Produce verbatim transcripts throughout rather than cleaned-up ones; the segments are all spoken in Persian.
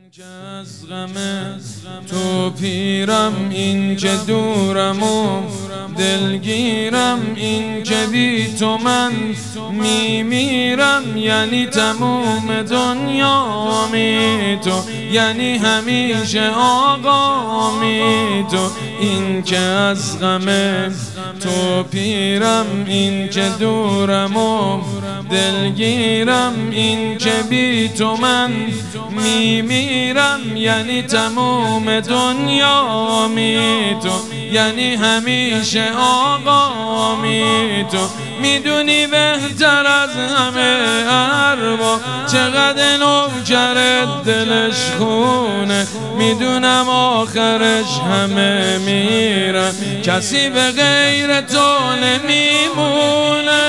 که از غم تو پیرم، این که دورم و دلگیرم، این که بی تو من میمیرم. یعنی تموم دنیا می تو، یعنی همیشه آقا می تو. این که از غم تو پیرم، این که دورم و دلگیرم، این که بی تو من میمیرم. یعنی تموم دنیا می تو، یعنی همیشه آقا می تو. میدونی بهتر از همه ارباب چقدر نوکرت دلش خونه. میدونم آخرش همه میرن، کسی به غیر تو نمیمونه.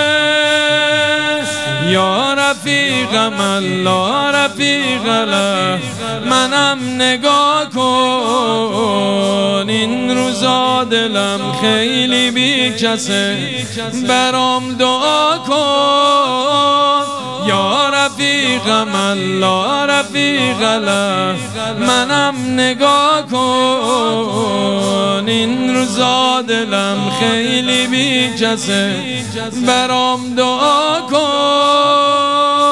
یا رفیقم الله رفیق الله، منم نگاه کن. این روزا دلم خیلی بی کسه، برام دعا کن. یا رفیقم الله رفیق الله، منم نگاه کن. این روزا دلم خیلی بی کسه، برام دعا کن.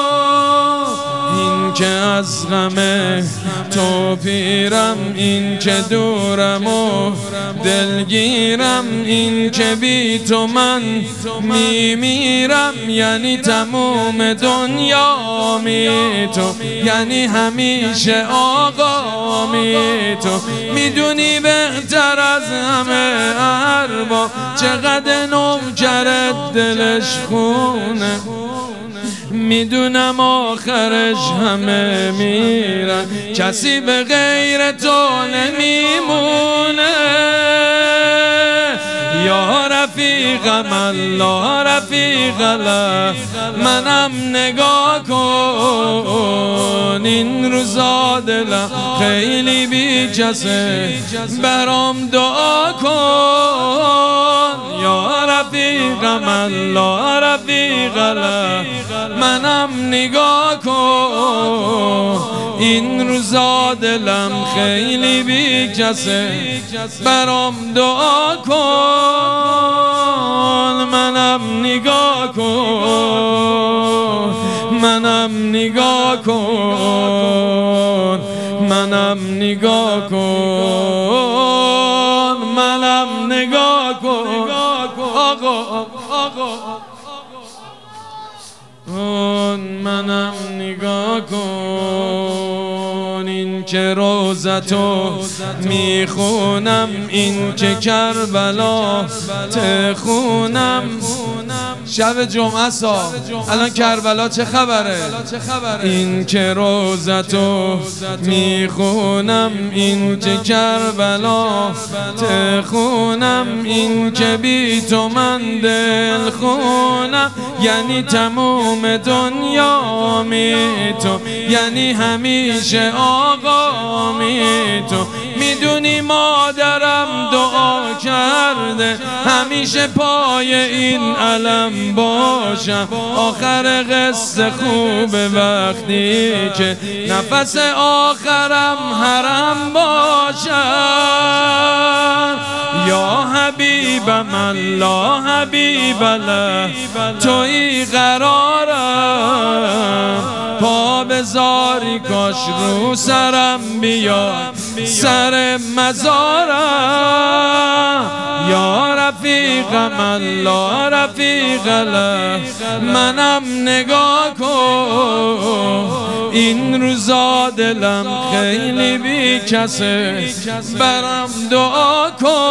این که از غم تو پیرم، این که دورم و دلگیرم، این که بی تو من میمیرم. یعنی تموم دنیا می تو، یعنی همیشه آقا می تو. میدونی بهتر از همه ارباب چقدر نوکرت دلش خونه. میدونم آخرش همه میرن، کسی به غیر تو نمیمونه. یا رفیقم الله رفیق الله، منم نگاه کن. این روزا دلم خیلی بی کسه، برام دعا کن. یا رفیقم الله رفیق الله، منم نگاه کن. این روزا دلم خیلی بی کسه، برام دعا کن. منم نگاه کن، منم نگاه کن، منم نگاه کن، منم نگاه کن. آقا آقا منم نگاه کن. این که روزتو میخونم، این که کربلا تخونم. شب جمعه سا الان کربلا چه خبره؟ این که روزتو میخونم، این که کربلا تخونم، این که بی تو من دل خونم. یعنی تموم دنیا می تو، یعنی همیشه آقا می تو. میدونی مادرم دعا کرده همیشه پای این علم باشم. آخر قصه خوبه وقتی که نفس آخرم حرم باشم. یا حبیبم الله حبیب الله، توی قرارم. پا بذاری کاش رو سرم بیاد سر مزارم. یا رفیقم الله رفیق الله، منم نگاه کن. این روزا دلم خیلی بی کسه، برام دعا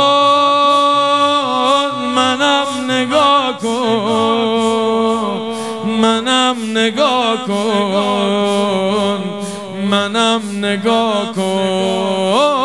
کن. منم نگاه کن، منم نگاه کن، منم نگاه کن.